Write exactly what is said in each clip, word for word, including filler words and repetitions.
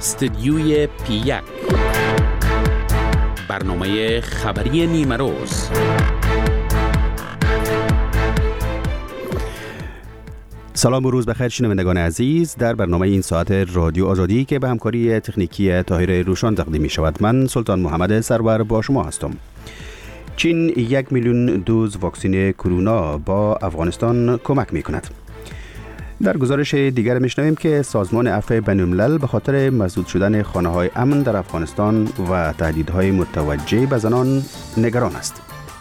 استدیوی پی یک، برنامه خبری نیمه روز. سلام و روز بخیر شنوندگان عزیز. در برنامه این ساعت رادیو آزادی که به همکاری تکنیکی طاهر روشان تقدیم می شود، من سلطان محمد سرور با شما هستم. چین یک میلیون دوز واکسن کرونا با افغانستان کمک می کند. در گزارش دیگر میشنویم که سازمان عفو بین‌الملل به خاطر مسدود شدن خانه‌های امن در افغانستان و تهدیدهای متوجه به زنان نگران است.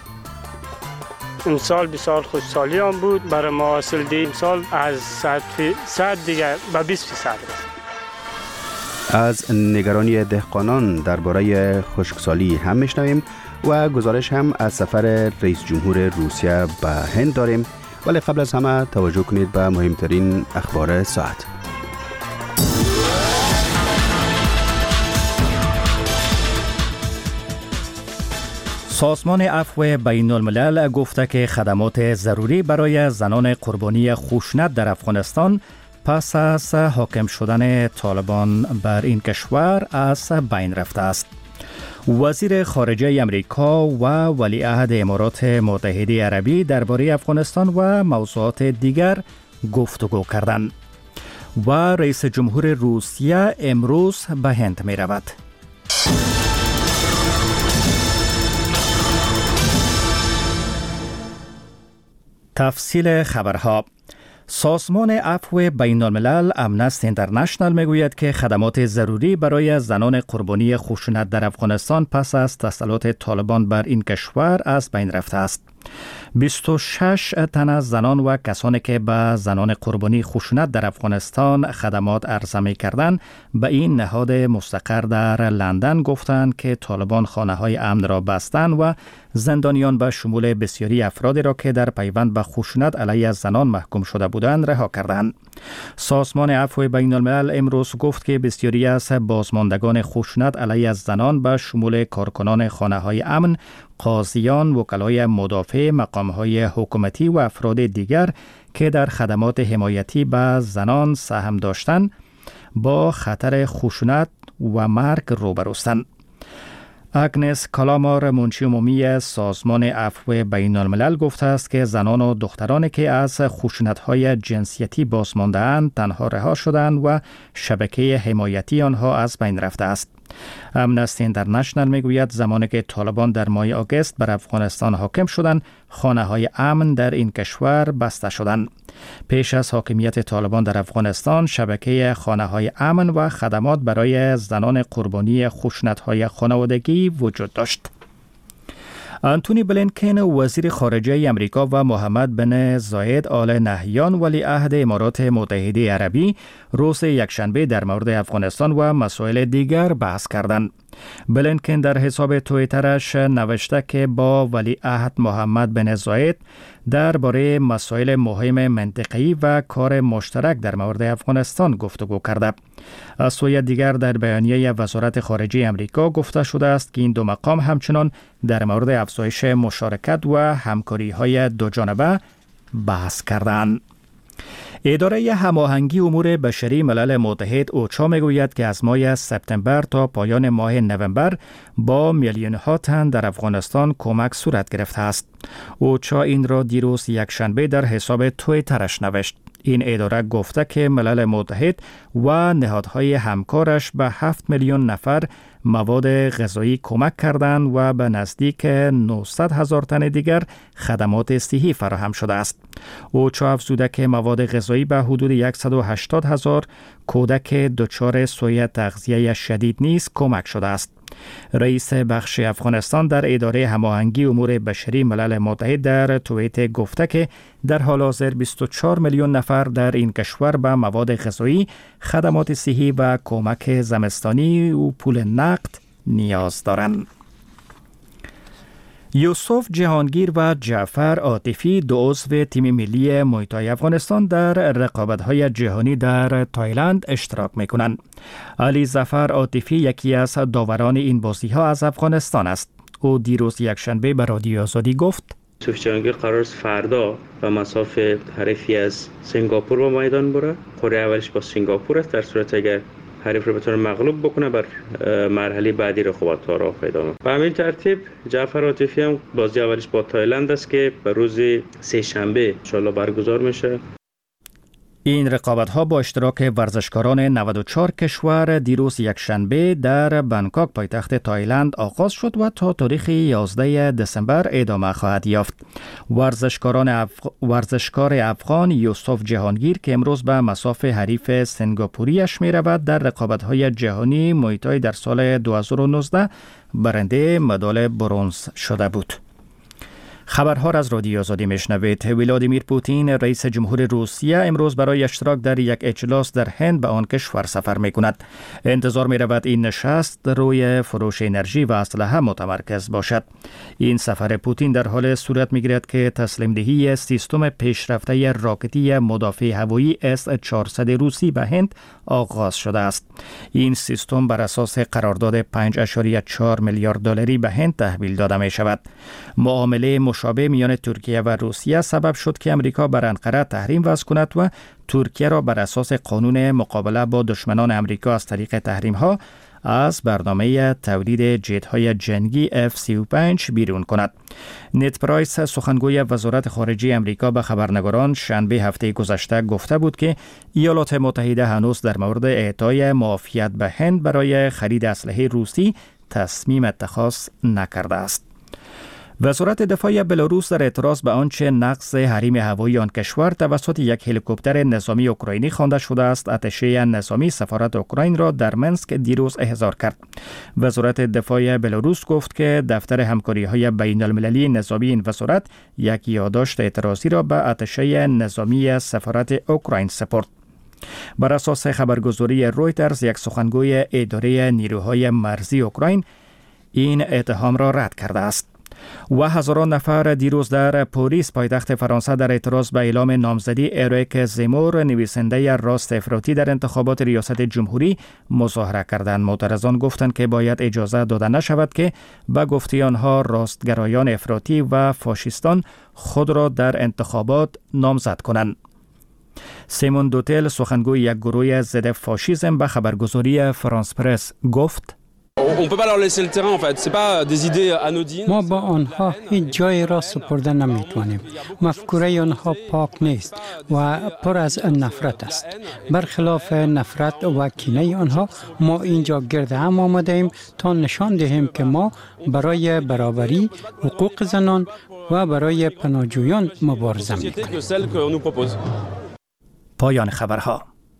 امسال بسیار خوشحالی هم بود برای ما. اصل دی امسال از صد دیگر به بیست فیصد رسید. از نگرانی دهقانان درباره خشکسالی هم میشنویم و گزارش هم از سفر رئیس جمهور روسیه به هند داریم، ولی قبل از همه توجه کنید به مهمترین اخبار ساعت. سازمان عفو بین الملل گفته که خدمات ضروری برای زنان قربانی خشونت در افغانستان پس از حاکم شدن طالبان بر این کشور از بین رفته است. وزیر خارجه امریکا و ولیعهد امارات متحده عربی درباره افغانستان و موضوعات دیگر گفتگو کردند و رئیس جمهور روسیه امروز به هند می رود. تفصیل خبرها. سازمان عفو بین الملل امنست اینترنشنال میگوید که خدمات ضروری برای زنان قربانی خشونت در افغانستان پس از تسلط طالبان بر این کشور از بین رفته است. بیست و شش تن از زنان و کسانی که به زنان قربانی خشونت در افغانستان خدمات عرضه می کردند به این نهاد مستقر در لندن گفتند که طالبان خانه‌های امن را بستند و زندانیان به شمول بسیاری افرادی را که در پیوند به خشونت علیه زنان محکوم شده بودند رها کردند. سازمان عفو بین الملل امروز گفت که بسیاری از بازماندگان خشونت علیه زنان به شمول کارکنان خانه‌های امن، قاضیان، وکلای مدافع، مقام‌های حکومتی و افراد دیگر که در خدمات حمایتی به زنان سهم داشتند با خطر خشونت و مرگ روبروستند. اگنس کالامار، منشی عمومی سازمان عفو بین الملل گفته است که زنان و دخترانی که از خشونت‌های جنسیتی بازمانده‌اند تنها رها شدند و شبکه حمایتی آنها از بین رفته است. امنستی اینترنشنال میگوید زمانی که طالبان در ماه آگوست بر افغانستان حاکم شدند، خانه‌های امن در این کشور بسته شدند. پیش از حاکمیت طالبان در افغانستان، شبکه خانه‌های امن و خدمات برای زنان قربانی خشونت‌های خانوادگی وجود داشت. آنتونی بلینکن، وزیر خارجه امریکا، و محمد بن زاید آل نهیان، ولیعهد امارات متحده عربی، روز یکشنبه در مورد افغانستان و مسائل دیگر بحث کردند. بلینکن در حساب توییترش نوشته که با ولیعهد محمد بن زاید درباره مسائل مهم منطقه‌ای و کار مشترک در مورد افغانستان گفتگو کرده. از سوی دیگر در بیانیه وزارت خارجه امریکا گفته شده است که این دو مقام همچنان در مورد افزایش مشارکت و همکاری‌های دوجانبه بحث کردند. اداره هماهنگی امور بشری ملل متحد اوچا میگوید که از ماه سپتامبر تا پایان ماه نوامبر با میلیون ها تن در افغانستان کمک صورت گرفته است. اوچا این را دیروز یکشنبه در حساب توییترش نوشت. این اداره گفته که ملل متحد و نهادهای همکارش به هفت میلیون نفر مواد غذایی کمک کردند و به نزدیک نهصد هزار تن دیگر خدمات صحی فراهم شده است. اوچا افزوده که مواد غذایی به حدود صد و هشتاد هزار کودک دچار سوء تغذیه شدید نیز کمک شده است. رئیس بخش افغانستان در اداره هماهنگی امور بشری ملل متحد در توییت گفته که در حال حاضر بیست و چهار میلیون نفر در این کشور به مواد غذایی، خدمات صحی و کمک زمستانی و پول نقد نیاز دارند. یوسف جهانگیر و جعفر عاطفی، دو عضو تیم ملی موی تای افغانستان، در رقابت‌های جهانی در تایلند اشتراک می‌کنند. علی ظفر عاطفی یکی از داوران این بازی‌ها از افغانستان است. او دیروز یکشنبه به رادیو آزادی گفت: یوسف جهانگیر قرار است فردا به مسافه حریفی از سنگاپور با میدان بره. قرعه اولش با سنگاپور است. در صورت اگر حریف رو بتونه مغلوب بکنه، بر مرحله بعدی رقابت‌ها راه پیدا کنه. به همین ترتیب جعفر عاطفی هم بازی اولش با تایلند است که به روز سه شنبه ان شاءالله برگزار میشه. این رقابت‌ها با اشتراک ورزشکاران نود و چهار کشور دیروز یک شنبه در بانکوک پایتخت تایلند آغاز شد و تا تاریخ یازده دسامبر ادامه خواهد یافت. ورزشکاران افغ... ورزشکار افغان یوسف جهانگیر که امروز به مصاف حریف سنگاپوریش می رود در رقابت‌های جهانی موی تای در سال دو هزار و نوزده برنده مدال برنز شده بود. خبرها را از رادیو آزادی میشنوید. ولادیمیر پوتین رئیس جمهور روسیه امروز برای اشتراک در یک اجلاس در هند به آن کشور سفر می کند. انتظار می رود این نشست روی فروش انرژی و اسلحه متمرکز باشد. این سفر پوتین در حال صورت می گیرد که تسلیم دهی سیستم پیشرفته راکتی مدافع هوایی اس چهارصد روسی به هند آغاز شده است. این سیستم بر اساس قرارداد پنج ممیز چهار میلیارد دلاری به هند تحویل داده می شود. معامله مشابه میان ترکیه و روسیه سبب شد که امریکا بر انقره تحریم وضع کند و ترکیه را بر اساس قانون مقابله با دشمنان امریکا از طریق تحریم ها از برنامه تولید جت‌های جنگی اف سی و پنج بیرون کند. نت پرایس سخنگوی وزارت خارجه امریکا به خبرنگاران شنبه هفته گذشته گفته بود که ایالات متحده هنوز در مورد اعطای معافیت به هند برای خرید اسلحه روسی تصمیم اتخاذ نکرده است. وزارت دفاع بلاروس در اعتراض به آنچه نقض حریم هوایی آن کشور توسط یک هلیکوپتر نظامی اوکراینی خوانده شده است، اتشه نظامی سفارت اوکراین را در منسک دیروز احضار کرد. وزارت دفاع بلاروس گفت که دفتر همکاری‌های بین‌المللی نظامی این وزارت یک یادداشت اعتراضی را به اتشه نظامی سفارت اوکراین سپرد. بر اساس خبرگزاری رویترز، یک سخنگوی اداره نیروهای مرزی اوکراین این اتهام را رد کرده است. و هزاران نفر دیروز در پاریس پایتخت فرانسه در اعتراض به اعلام نامزدی اریک زمور نویسنده راست افراطی در انتخابات ریاست جمهوری مظاهره کردند. معترضان گفتند که باید اجازه داده نشود که به گفته آنها راستگرایان افراطی و فاشیستان خود را در انتخابات نامزد کنند. سیمون دوتل سخنگوی یک گروه ضد فاشیسم به خبرگزاری فرانس پرس گفت: ما با آنها هیچ جای را سپرده نمیتوانیم. مفکوره آنها پاک نیست و پر از نفرت است. برخلاف نفرت و کینه آنها، ما اینجا گرد هم آمده ایم تا نشان دهیم که ما برای برابری، حقوق زنان و برای پناهجویان مبارزه میکنیم. پایان خبرها.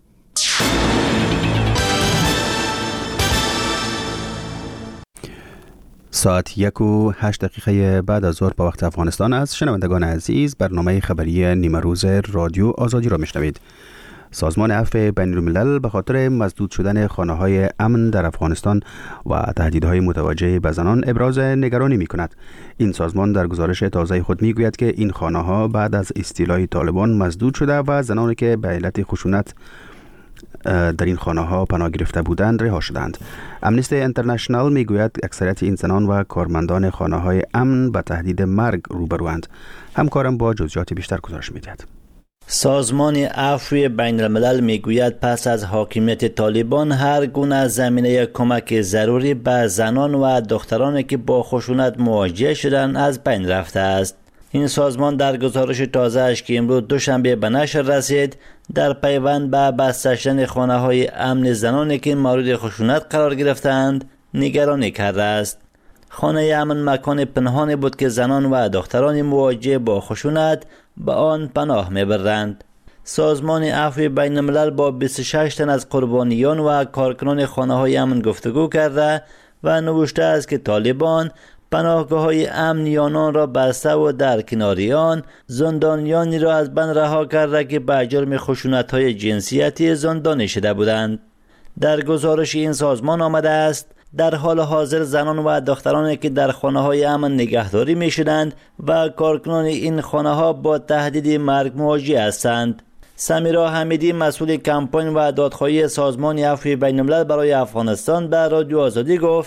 ساعت یک و هشت دقیقه بعد از ظهر به وقت افغانستان است. شنوندگان عزیز، برنامه خبری نیمه روز رادیو آزادی را میشنوید. سازمان عفو بین الملل به خاطر مسدود شدن خانه‌های امن در افغانستان و تهدیدهای متوجه به زنان ابراز نگرانی می‌کند. این سازمان در گزارش تازه خود می‌گوید که این خانه‌ها بعد از استیلای طالبان مسدود شده و زنانی که به علت خشونت در این خانه ها پناه گرفته بودند رها شدند. امنیستی اینترنشنال میگوید اکثریت این زنان و کارمندان خانه های امن با تهدید مرگ روبروند. همکارم با جزئیات بیشتر گزارش میدهد. سازمان عفو بین الملل میگوید پس از حاکمیت طالبان هر گونه زمینه کمک ضروری به زنان و دخترانی که با خشونت مواجه شدند از بین رفته است. این سازمان در گزارش تازه‌اش که امروز دوشنبه به نشر رسید، در پیوند به بسته شدن خانه‌های امن زنانی که مورد خشونت قرار گرفتند نگرانی کرده است. خانه امن مکان پنهانی بود که زنان و دختران مواجه با خشونت به آن پناه می‌برند. سازمان عفو بین الملل با بیست و شش تن از قربانیان و کارکنان خانه‌های امن گفتگو کرده و نوشته است که طالبان پناهگاه‌های امنیانان را بسته و در کناریان زندانیانی را از بند رها کرده که به جرم خشونت‌های جنسیتی زندانی شده بودند. در گزارش این سازمان آمده است در حال حاضر زنان و دخترانی که در خانه‌های امن نگهداری می‌شدند و کارکنان این خانه‌ها با تهدید مرگ مواجه هستند. سمیرا حمیدی مسئول کمپاین و دادخواهی سازمان عفو بین الملل برای افغانستان به رادیو آزادی گفت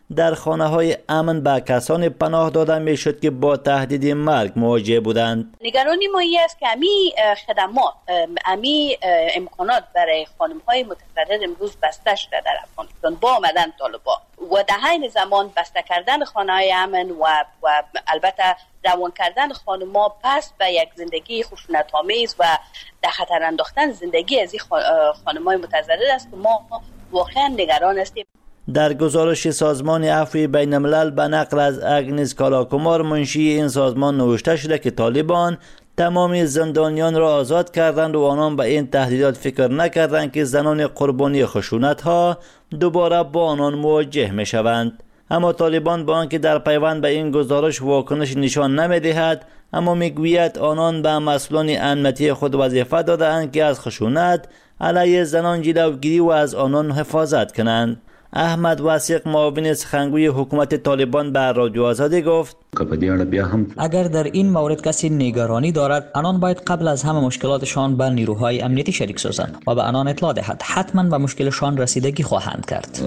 در خانه‌های امن به کسان پناه داده میشد که با تهدید مرگ مواجه بودند. نگرانی ما این است که امی خدمات، امی امکانات برای خانم‌های متضرر امروز بسته شده در افغانستان با آمدن طالبان و در حین زمان بسته کردن خانه‌های امن و و البته روان کردن خانم‌ها پس به یک زندگی خشونت‌آمیز و در خطر انداختن زندگی از این خانم‌های متضرر است که ما واقعا نگران هستیم. در گزارش سازمان عفو بین الملل به نقل از اگنس کالاکومار منشی این سازمان نوشته شده که طالبان تمامی زندانیان را آزاد کردند و آنان به این تهدیدات فکر نکردند که زنان قربانی خشونت ها دوباره با آنان مواجه می شوند. اما طالبان با آنکه در پیوند به این گزارش واکنش نشان نمی دهد، اما می گوید آنان به مسئولان امنیتی خود وظیفه دادند که از خشونت علیه زنان جلوگیری و از آنان حفاظت کنند. احمد واسق معاون سخنگوی حکومت طالبان به رادیو آزادی گفت اگر در این مورد کسی نگرانی دارد، آنان باید قبل از همه مشکلاتشان به نیروهای امنیتی شریک سازند و به آنان اطلاع دهد. حتما به مشکلشان رسیدگی خواهند کرد.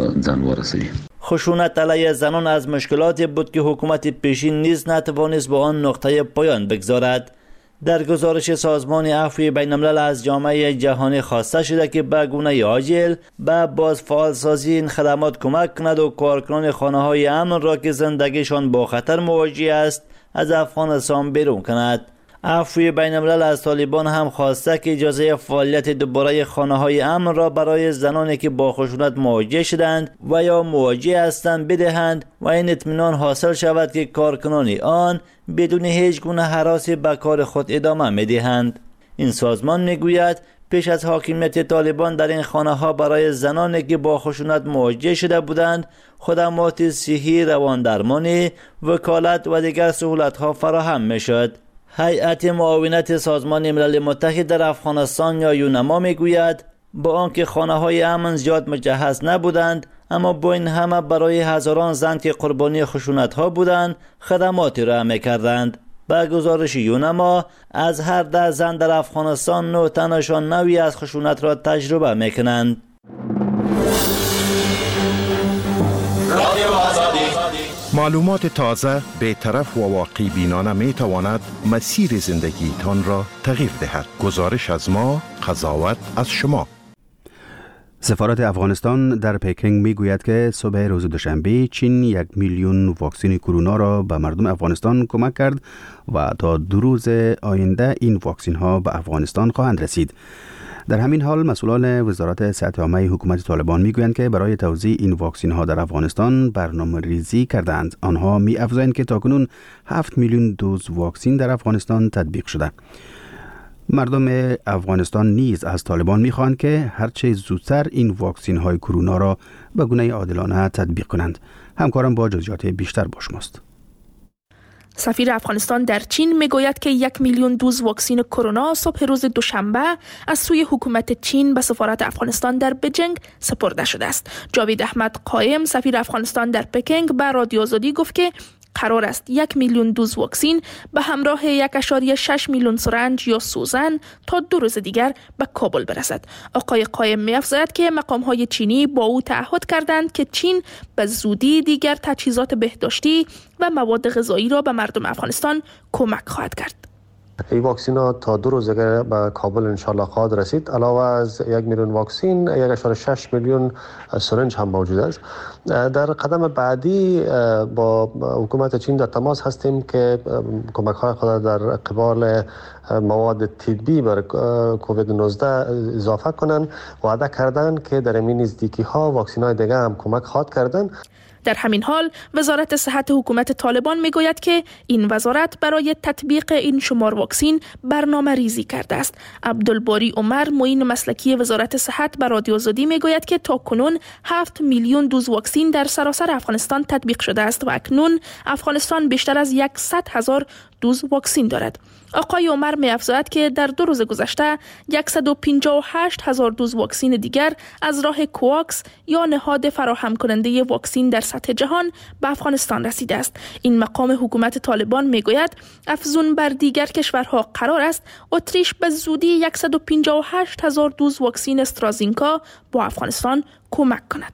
خشونت علیه زنان از مشکلاتی بود که حکومت پیشین نیز نتوانست به آن نقطه پایان بگذارد. در گزارش سازمان عفو بین الملل از جامعه جهانی خواسته شده که به گونه عاجل به بازفعالسازی این خدمات کمک کند و کارکنان خانه‌های امن را که زندگیشان با خطر مواجه است از افغانستان بیرون کند. عفو بین الملل از طالبان هم خواسته که اجازه فعالیت دوباره خانه‌های امن را برای زنانی که با خشونت مواجه شدند و یا مواجه هستند بدهند و این اطمینان حاصل شود که کارکنان آن بدون هیچ گونه هراسی به کار خود ادامه می‌دهند. این سازمان میگوید پیش از حاکمیت طالبان در این خانه‌ها برای زنانی که با خشونت مواجه شده بودند خدمات صحی، رواندرمانی، وکالت و دیگر سهولت‌ها فراهم می‌شد. هیئت معاونت سازمان ملل متحد در افغانستان یا یونما میگوید با آنکه خانه‌های امن زیاد مجهز نبودند، اما با این همه برای هزاران زن که قربانی خشونت‌ها بودند خدماتی را می‌کردند. با گزارش یونما از هر ده زن در افغانستان نه تنشان نوعی از خشونت را تجربه می‌کنند. معلومات تازه، بی‌طرف و واقعی بینانه می تواند مسیر زندگی تان را تغییر دهد. گزارش از ما، قضاوت از شما. سفارت افغانستان در پکینگ می گوید که صبح روز دوشنبه چین یک میلیون واکسن کرونا را به مردم افغانستان کمک کرد و تا دو روز آینده این واکسن ها به افغانستان خواهند رسید. در همین حال مسئولان وزارت صحت عامه حکومت طالبان میگویند که برای توزیع این واکسن ها در افغانستان برنامه ریزی کردند. آنها می افزایند که تاکنون هفت میلیون دوز واکسن در افغانستان تطبیق شده. مردم افغانستان نیز از طالبان میخواهند که هرچه زودتر این واکسن های کرونا را به گونه عادلانه تطبیق کنند. همکارم با جزئیات بیشتر با شماست. سفیر افغانستان در چین میگوید که یک میلیون دوز واکسن کرونا صبح روز دوشنبه از سوی حکومت چین به سفارت افغانستان در بیجینگ سپرده شده است. جاوید احمد قائم، سفیر افغانستان در پکینگ، به رادیو آزادی گفت که قرار است یک میلیون دوز واکسن به همراه یک ممیز شش میلیون سرنج یا سوزن تا دو روز دیگر به کابل برسد. آقای قائم می‌افزاید که مقام‌های چینی با او تعهد کردند که چین به زودی دیگر تجهیزات بهداشتی و مواد غذایی را به مردم افغانستان کمک خواهد کرد. این واکسن ها تا دو روز دیگر به کابل انشالله خواهد رسید. علاوه از یک میلیون واکسن، یک ممیز شش میلیون سرنج هم موجود است. در قدم بعدی با حکومت چین در تماس هستیم که کمک های خود در قبال مواد طبی بر کووید نوزده اضافه کنند. وعده کردند که در این نزدیکی ها واکسن های دیگر هم کمک خواهد کردند. در همین حال وزارت صحت حکومت طالبان میگوید که این وزارت برای تطبیق این شمار واکسن برنامه ریزی کرده است. عبدالباری عمر، معین مسلکی وزارت صحت، به رادیو آزادی میگوید که تا کنون هفت میلیون دوز واکسن در سراسر افغانستان تطبیق شده است و اکنون افغانستان بیشتر از صد هزار دوز واکسن دارد. آقای عمر می‌افزاید که در دو روز گذشته صد و پنجاه و هشت هزار دوز واکسن دیگر از راه کوواکس یا نهاد فراهم کننده واکسن در سطح جهان به افغانستان رسیده است. این مقام حکومت طالبان میگوید افزون بر دیگر کشورها قرار است اتریش به زودی صد و پنجاه و هشت هزار دوز واکسن استرازینکا با افغانستان کمک کند.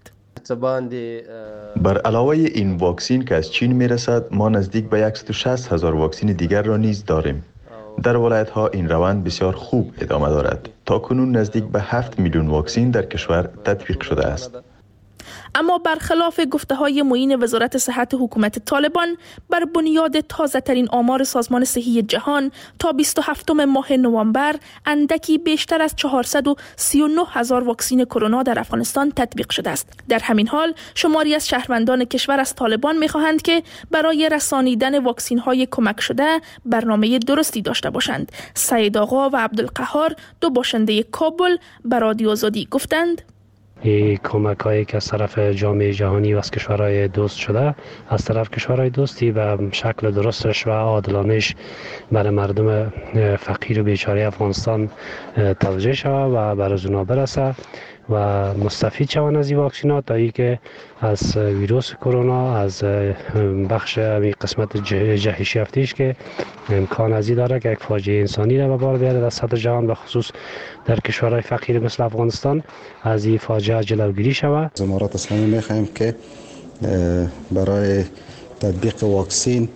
بر علاوه این واکسین که از چین میرسد، ما نزدیک به صد و شصت هزار واکسین دیگر را نیز داریم. در ولایت ها این روند بسیار خوب ادامه دارد. تا کنون نزدیک به هفت میلیون واکسین در کشور تطبیق شده است. اما برخلاف گفته های معین وزارت صحت حکومت طالبان، بر بنیاد تازه ترین آمار سازمان صحی جهان تا بیست و هفتم ماه نوامبر اندکی بیشتر از چهارصد و سی و نه هزار واکسین کرونا در افغانستان تطبیق شده است. در همین حال شماری از شهروندان کشور از طالبان می‌خواهند که برای رسانیدن واکسین های کمک شده برنامه درستی داشته باشند. سید آقا و عبدالقهار، دو باشنده کابل، به رادیو آزادی گفتند: این کمک هایی که از طرف جامعه جهانی و از کشورهای دوست شده، از طرف کشورهای دوستی به شکل درستش و عادلانش برای مردم فقیر و بیچاره افغانستان توجیه شود و برای اونا برسه و مستفید شوند از این واکسینات، تا ای که از ویروس کرونا، از بخش این قسمت جهش یافتیش که امکان ازی داره که یک فاجعه انسانی را به بار بیاره در سطح جهان، به خصوص در کشورهای فقیر مثل افغانستان، از این فاجعه جلوگیری شود. از امارات اسلامی میخواهیم که برای تطبیق واکسین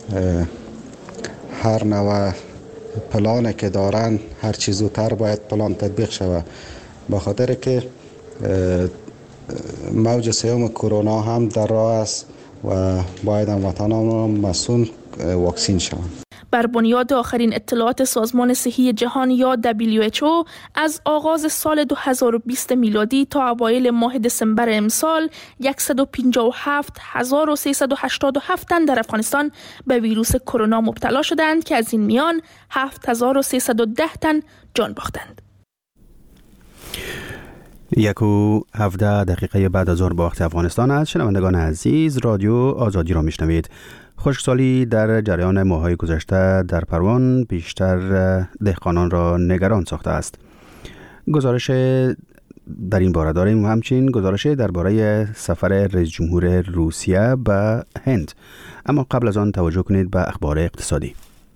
هر نوع پلان که دارن هر چیز زودتر باید پلان تطبیق شود، به خاطر که موج سوم کرونا هم در راه است و باید هموطنان مسئول واکسین شوند. بر بنیاد آخرین اطلاعات سازمان صحی جهان یا دبلیو اچ او، از آغاز سال دو هزار و بیست میلادی تا اوایل ماه دسامبر امسال صد و پنجاه و هفت هزار و سیصد و هشتاد و هفت تن در افغانستان به ویروس کرونا مبتلا شدند که از این میان هفت هزار و سیصد و ده تن جان باختند. یک و هفده دقیقه بعد از ظهر با وقت افغانستان است. شنوندگان عزیز، رادیو آزادی را میشنوید. خشکسالی در جریان ماه‌های گذشته در پروان بیشتر دهقانان را نگران ساخته است. گزارش در این باره داریم و همچنین گزارش درباره سفر رئیس جمهور روسیه به هند. اما قبل از آن توجه کنید به اخبار اقتصادی.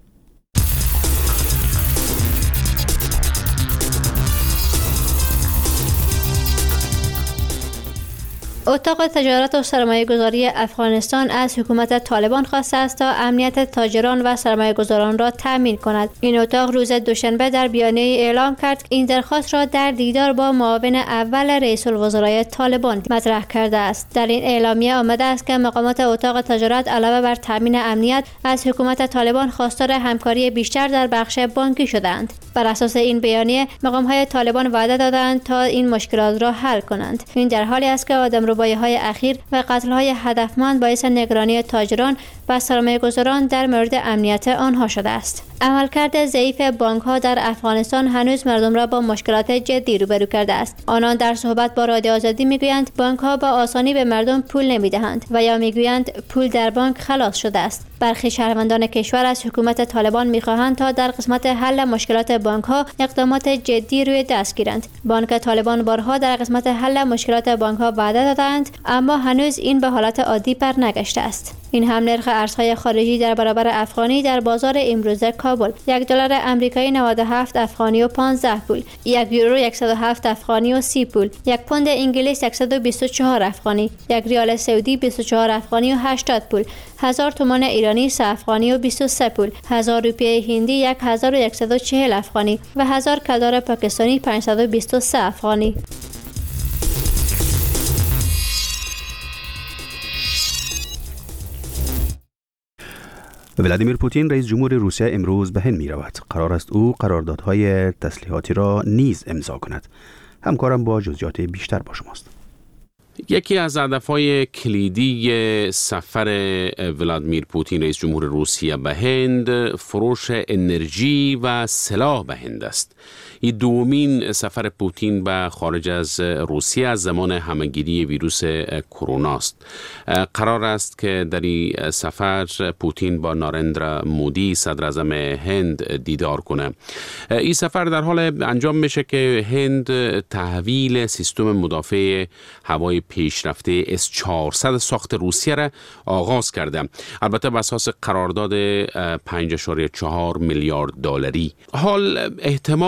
اتاق تجارت و سرمایه گذاری افغانستان از حکومت طالبان خواسته است تا امنیت تاجران و سرمایه گذاران را تأمین کند. این اتاق روز دوشنبه در بیانیه اعلام کرد که این درخواست را در دیدار با معاون اول رئیس الوزرای طالبان مطرح کرده است. در این اعلامیه آمده است که مقامات اتاق تجارت علاوه بر تأمین امنیت از حکومت طالبان خواستار همکاری بیشتر در بخش بانکی شدند. بر اساس این بیانیه مقام‌های طالبان وعده دادند تا این مشکلات را حل کنند. این در حالی است که آدمربایی‌های اخیر و قتل‌های هدفمند باعث نگرانی تاجران و سرمایه‌گذاران در مورد امنیت آنها شده است. عملکرد ضعیف بانک‌ها در افغانستان هنوز مردم را با مشکلات جدی روبرو کرده است. آنان در صحبت با رادیو آزادی می‌گویند بانک‌ها با آسانی به مردم پول نمی‌دهند و یا می‌گویند پول در بانک خلاص شده است. برخی شهروندان کشور از حکومت طالبان می‌خواهند تا در قسمت حل مشکلات بانک‌ها اقدامات جدی روی دست گیرند. بانک طالبان بارها در قسمت حل مشکلات بانک‌ها وعده دادند، اما هنوز این به حالت عادی برنگشته است. این هم نرخ ارزهای خارجی در برابر افغانی در بازار امروزه کابل: یک دلار آمریکایی نود و هفت افغانی و پانزده پول، یک یورو صد و هفت افغانی و سی پول، یک پوند انگلیس صد و بیست و چهار افغانی، یک ریال سعودی بیست و چهار افغانی و هشتاد پول، هزار تومان ایرانی سه افغانی و بیست و سه پول، هزار روپیه هندی هزار و صد و چهل افغانی و هزار کلدار پاکستانی پانصد و بیست و سه افغانی. ولادیمیر پوتین رئیس جمهور روسیه امروز به هند می رود. قرار است او قراردادهای تسلیحاتی را نیز امضا کند. همکارم با جزئیات بیشتر با شماست. یکی از هدفهای کلیدی سفر ولادیمیر پوتین رئیس جمهور روسیه به هند فروش انرژی و سلاح به هند است. این دومین سفر پوتین به خارج از روسیه از زمان همهگیری ویروس کرونا است. قرار است که در این سفر پوتین با نارندرا مودی صدر اعظم هند دیدار کنه. این سفر در حال انجام میشه که هند تحویل سیستم مدافع هوای پیشرفته اس چهارصد ساخت روسیه را آغاز کرده، البته بر اساس قرارداد پنج و چهار میلیارد دلاری. حال احتمال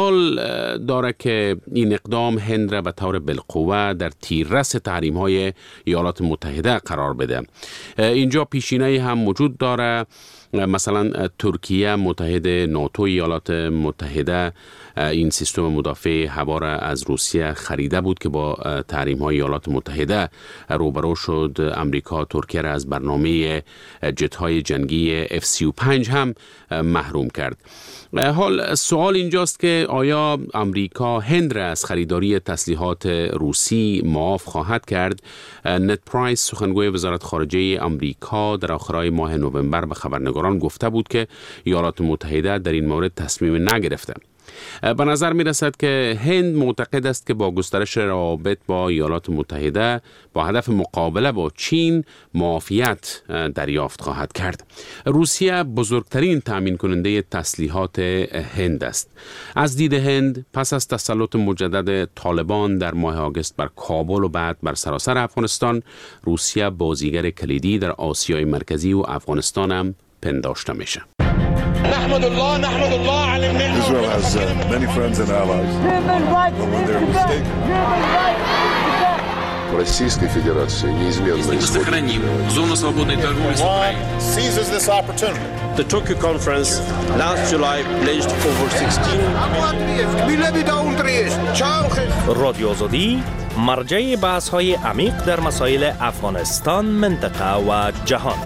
داره که این اقدام هند را به طور بالقوه در تیررس تحریم‌های ایالات متحده قرار بده. اینجا پیشینه‌ای هم موجود داره، مثلا ترکیه متحد ناتو ایالات متحده این سیستم مدافع هوا را از روسیه خریده بود که با تحریم های ایالات متحده روبرو شد. امریکا ترکیه را از برنامه جت های جنگی اف سی و پنج هم محروم کرد. حال سوال اینجاست که آیا امریکا هند را از خریداری تسلیحات روسی معاف خواهد کرد؟ نت پرایس سخنگوی وزارت خارجه امریکا در آخرای ماه نوامبر به خبرنگاران گفته بود که ایالات متحده در این مورد تصمیم نگرفته. به نظر می رسد که هند معتقد است که با گسترش روابط با ایالات متحده با هدف مقابله با چین معافیت دریافت خواهد کرد. روسیه بزرگترین تامین کننده تسلیحات هند است. از دید هند پس از تسلط مجدد طالبان در ماه آگوست بر کابل و بعد بر سراسر افغانستان، روسیه بازیگر کلیدی در آسیای مرکزی و افغانستان هم پنداشته میشه. نحمد الله نحمد الله على النعمة. Israel has uh, many friends and allies. But when they're mistaken. Российской Федерации неизменно сохраним зону свободной торговли с Украиной. Seizes this opportunity. The Tokyo conference last July pledged over sixteen. رادیو آزادی مرجع بحث‌های عمیق در مسائل افغانستان، منطقه و جهان.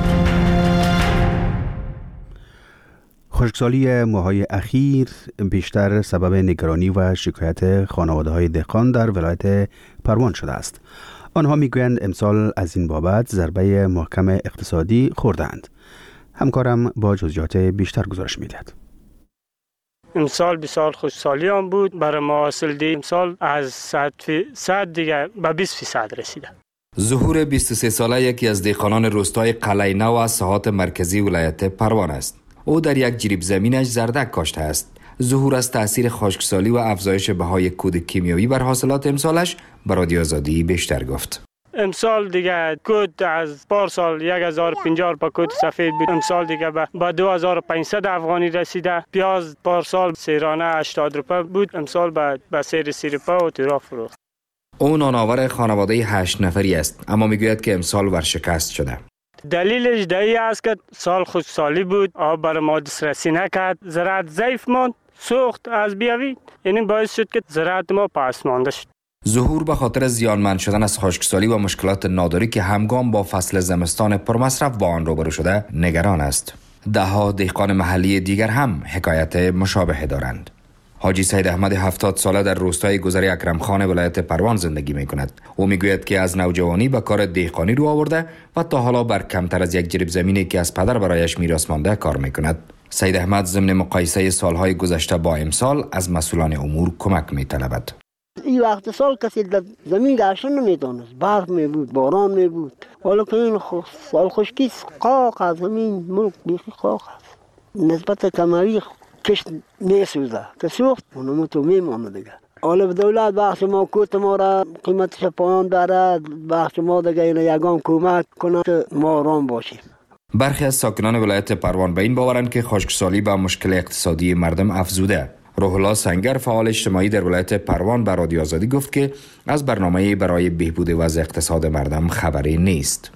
خشکسالی ماه‌های اخیر بیشتر سبب نگرانی و شکایت خانواده‌های دهقان در ولایت پروان شده است. آنها میگویند امسال از این بابت ضربه محکم اقتصادی خوردند. همکارم با جزئیات بیشتر گزارش می‌دهد. امسال بسیار خشکسالی هم بود. برای محاصیل امسال از صد دیگه به بیست فیصد رسیده. ظهور بیست و سه ساله یکی از دهقانان روستای قلعه نو و ساحات مرکزی ولایت پروان است. او در یک جریب زمینش زردک کاشته است. ظهور از تأثیر خشکسالی و افزایش بهای کود کیمیایی بر حاصلات امسالش بر رادیو آزادی بیشتر گفت. امسال دیگه کود از پارسال یک هزار و پنجاه با کود سفید بود، امسال دیگه به دو هزار و پانصد افغانی رسیده. پیاز پارسال سیرانه هشتاد روپه بود، امسال به به سیر سی روپه و تیرا فروخت. او نانآور خانواده هشت نفری است، اما میگوید که امسال ورشکست شده. دلیلش دایی است که سال خشکسالی بود، آب بر ما دسترسی نکرد، زراعت ضعیف ماند، سوخت از بیاوی، یعنی باعث شد که زراعت ما پس مانده شد. ظهور به خاطر زیانمند شدن از خشکسالی و مشکلات ناداری که همگام با فصل زمستان پرمصرف با آن روبرو شده نگران است. ده‌ها دهقان محلی دیگر هم حکایت مشابه دارند. حاجی سید احمد هفتاد ساله در روستای گذر اکرم خان ولایت پروان زندگی می کند. او می گوید که از نوجوانی به کار دهقانی رو آورده و تا حالا بر کمتر از یک جریب زمینی که از پدر برایش میراث مانده کار می کند. سید احمد ضمن مقایسه سالهای گذشته با امسال از مسئولان امور کمک می طلبد. این وقت سال کسی در زمین گشتن نمی دانست، برف می بود، باران می بود. حالا که این سال خشکی قاق از زمین ملک بیخی قاق است. نسبت کمری کشت میسوزه که سوخت اونمو تو میمانه دیگه. حالا به دولت بخش ما کوت ما را قیمتش پایان داره، بخش ما دیگه این یگان کمک کنه که ما آرام باشیم. برخی از ساکنان ولایت پروان به این باورند که خشکسالی به مشکل اقتصادی مردم افزوده. روح الله سنگر فعال اجتماعی در ولایت پروان به رادیو آزادی گفت که از برنامه برای بهبود وضع اقتصاد مردم خبری نیست.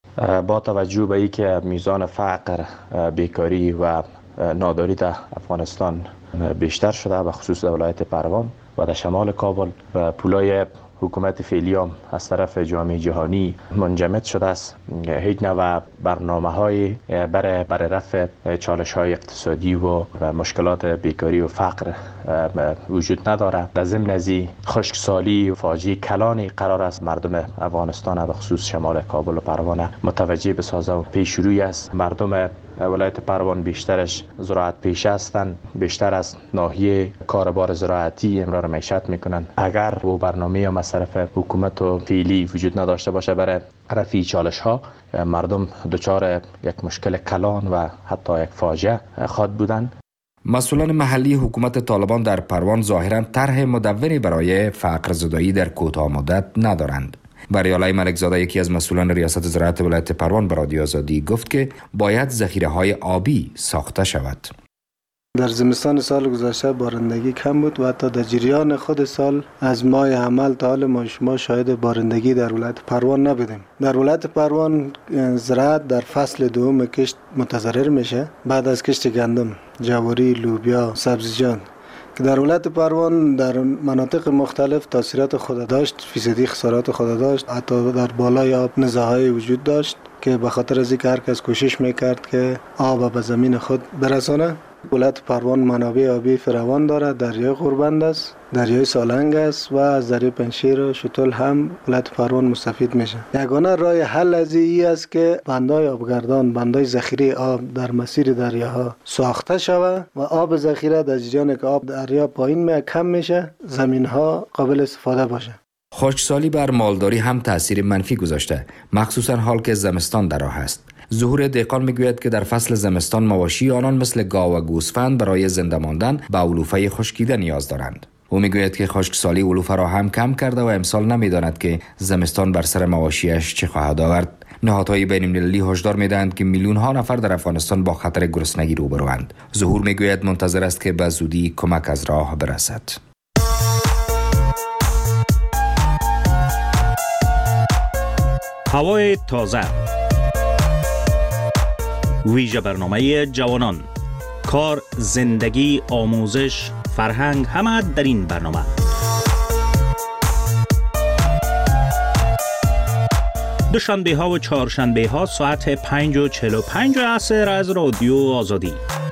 با توجه به اینکه میزان فقر، بیکاری و ناداری در افغانستان بیشتر شده، به خصوص در ولایت پروان و در شمال کابل، و پولای حکومت فعلی هم از طرف جامعه جهانی منجمد شده است، هیچ نوع برنامه های برای برای رفع چالش های اقتصادی و مشکلات بیکاری و فقر وجود نداره. در ضمن ازی خشکسالی و فاجعه کلانی قرار است مردم افغانستان به خصوص شمال کابل و پروان متوجه بسازه و پیش روی است. مردم ولایت پروان بیشترش زراعت پیشه هستند، بیشتر از ناحیه کاربار زراعتی امرار معیشت میکنن. اگر او برنامه هم از طرف حکومت و فعلی وجود نداشته باشه برای رفع چالش ها، مردم دچار یک مشکل کلان و حتی یک فاجعه خواهد بودند. مسئولان محلی حکومت طالبان در پروان ظاهراً طرح مدونی برای فقر زدایی در کوتاه مدت ندارند. بریالای ملکزاده یکی از مسئولان ریاست زراعت ولایت پروان به رادیو آزادی گفت که باید ذخیره‌های آبی ساخته شود. در زمستان سال گذشته بارندگی کم بود و حتی در جریان خود سال از ماه حمل تا حال ما شما شاهد بارندگی در ولایت پروان نبودیم. در ولایت پروان زراعت در فصل دوم کشت متضرر میشه بعد از کشت گندم، جواری، لوبیا، سبزیجات که در ولایت پروان در مناطق مختلف تاثیرات خود داشت، فیصدی خسارات خود داشت، حتی در بالای آب نزاعی وجود داشت که به خاطر از اینکه هر کس کوشش میکرد که آب به زمین خود برسانه. ولایت پروان منابع آبی فراوان دارد، دریای غوربند است، دریای سالنگ است و از دریای پنشیر و شتل هم ولایت پروان مستفید میشه. یگانه راه حل از این است که بندهای آبگردان، بندهای ذخیره آب در مسیر دریاها ساخته شود و آب ذخیره در جریان که آب دریا پایین می کم میشه، زمینها قابل استفاده باشه. خشکسالی بر مالداری هم تاثیر منفی گذاشته، مخصوصا حال که زمستان در راه است. ظهور دهقان میگوید که در فصل زمستان مواشی آنان مثل گاو و گوسفند برای زنده ماندن به علوفه خشکیده نیاز دارند. او میگوید که خشکسالی علوفه را هم کم کرده و امسال نمیداند که زمستان بر سر مواشیش چه خواهد آورد. نهادهای بین‌المللی هشدار میدهند که میلیون ها نفر در افغانستان با خطر گرسنگی روبروند. ظهور میگوید منتظر است که به زودی کمک از راه برسد. هوای تازه، ویژه برنامه جوانان، کار، زندگی، آموزش، فرهنگ، همه در این برنامه. دوشنبه ها و چهارشنبه ها ساعت پنج و چهل و پنج عصر از رادیو آزادی.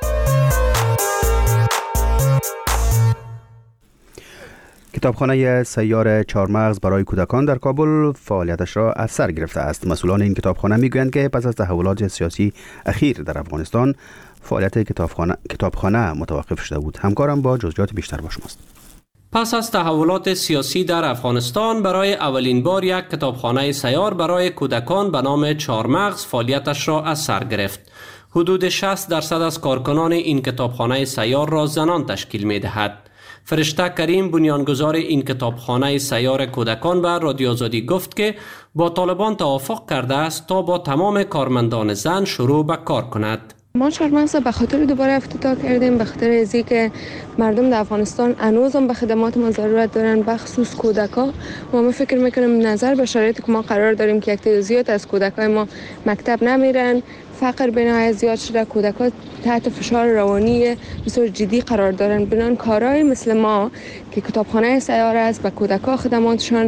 کتابخانه سیار چهارمغز برای کودکان در کابل فعالیتش را از سر گرفته است. مسئولان این کتابخانه میگویند که پس از تحولات سیاسی اخیر در افغانستان فعالیت کتابخانه کتابخانه متوقف شده بود. همکارم با جزئیات بیشتر با شماست. پس از تحولات سیاسی در افغانستان برای اولین بار یک کتابخانه سیار برای کودکان به نام چهارمغز فعالیتش را از سر گرفت. حدود شصت درصد از کارکنان این کتابخانه سیار را زنان تشکیل می‌دهد. فرشته کریم بنیانگذار این کتابخانه سیار کودکان به رادیو آزادی گفت که با طالبان توافق کرده است تا با تمام کارمندان زن شروع به کار کند. ما چهارمغز به خاطر دوباره افتتاح کردیم، به خاطر از اینکه مردم در افغانستان هنوز هم به خدمات ما ضرورت دارن، به خصوص کودکان. ما ما فکر میکنم نظر به شرایطی که ما قرار داریم که یک تعداد زیاد از کودکای ما مکتب نمیرن، فقر بنای زیاد شده، کودکان تحت فشار روانی بسیار جدی قرار دارن. بنان کارهای مثل ما که کتابخانه سیار است و کودکان خدماتشان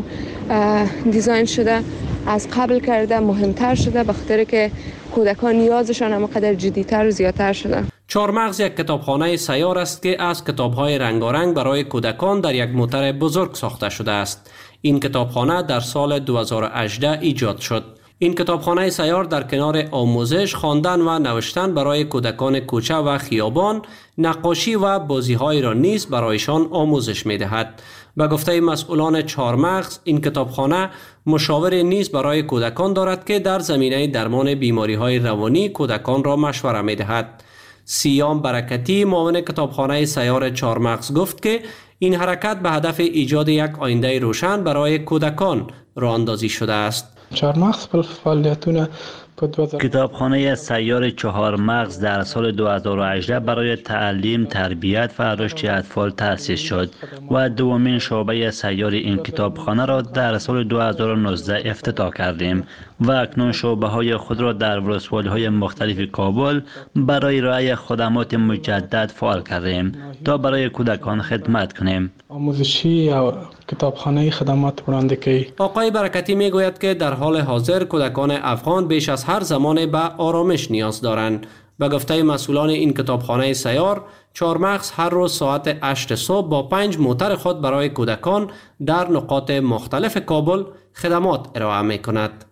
دیزاین شده از قبل کرده مهمتر شده، به خاطر که کودکان نیازشان همقدر جدیتر و زیادتر شده. چهارمغز یک کتابخانه سیار است که از کتاب‌های رنگارنگ برای کودکان در یک موتر بزرگ ساخته شده است. این کتابخانه در سال دو هزار و هجده ایجاد شد. این کتابخانه سیار در کنار آموزش، خواندن و نوشتن برای کودکان کوچه و خیابان، نقاشی و بازی‌های را نیز برایشان آموزش می‌دهد. به گفته مسئولان چهارمغز، این کتابخانه مشاور نیز برای کودکان دارد که در زمینه درمان بیماری‌های روانی کودکان را مشوره می‌دهد. سیام برکتی معاون کتابخانه سیار چهارمغز گفت که این حرکت به هدف ایجاد یک آینده روشن برای کودکان راه اندازی شده است. چهارمغز فعالیتونه کتابخانه سیار چهارمغز در سال دو هزار و هجده برای تعلیم، تربیت و رشد اطفال تأسیس شد و دومین شعبه سیار این کتابخانه را در سال دو هزار و نوزده افتتاح کردیم و اکنون شعبه های خود را در ولسوالی های مختلف کابل برای ارائه خدمات مجدد فعال کردیم تا برای کودکان خدمت کنیم. آموزشی یا کتابخانه خدمات برنده کی. آقای برکتی میگوید که در حال حاضر کودکان افغان بیش از هر زمان به آرامش نیاز دارند. به گفته مسئولان این کتابخانه سیار، چهارمغز هر روز ساعت هشت صبح با پنج موتر خود برای کودکان در نقاط مختلف کابل خدمات ارائه می کند.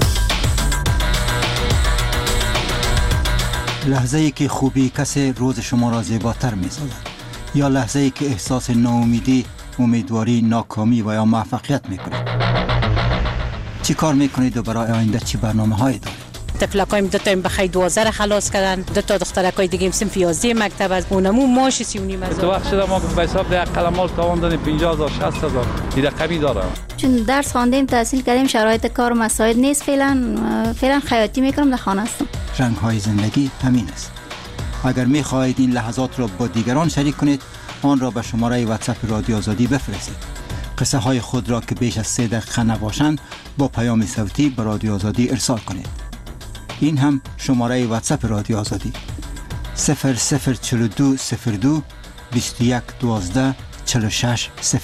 لحظه ای که خوبی کسی روز شما را زیباتر می سازد، یا لحظه ای که احساس ناامیدی، امیدواری، ناکامی و یا موفقیت می کنید. چی کار می کنید و برای آینده چی برنامه هایی دارید؟ طفلکایم دو تا بخیر دوازده خلاص کردن، دو تا دخترکای دیگه صنف یازده مکتب از اونمو ماش سی و نیم هزار. تو وقت شده ما به حساب ده قلمال تاوان دادیم پنجاه هزار شصت هزار این رقمی داره. چون درس خواندیم، تحصیل کردیم، شرایط کار مساعد نیست، فعلا فعلا خیاطی میکنم، در خانه هستم. رنگ های زندگی همین است. اگر می خواهید این لحظات را با دیگران شریک کنید، آن را به شماره واتساپ رادیو آزادی بفرستید. قصه های خود را که بیش از سه دقیقه نباشند با پیام صوتی به رادیو آزادی ارسال کنید. این هم شماره واتساپ رادیو آزادی صفر صفر چهل و دو صفر دو بیست و یک دوازده چهل و شش صفر.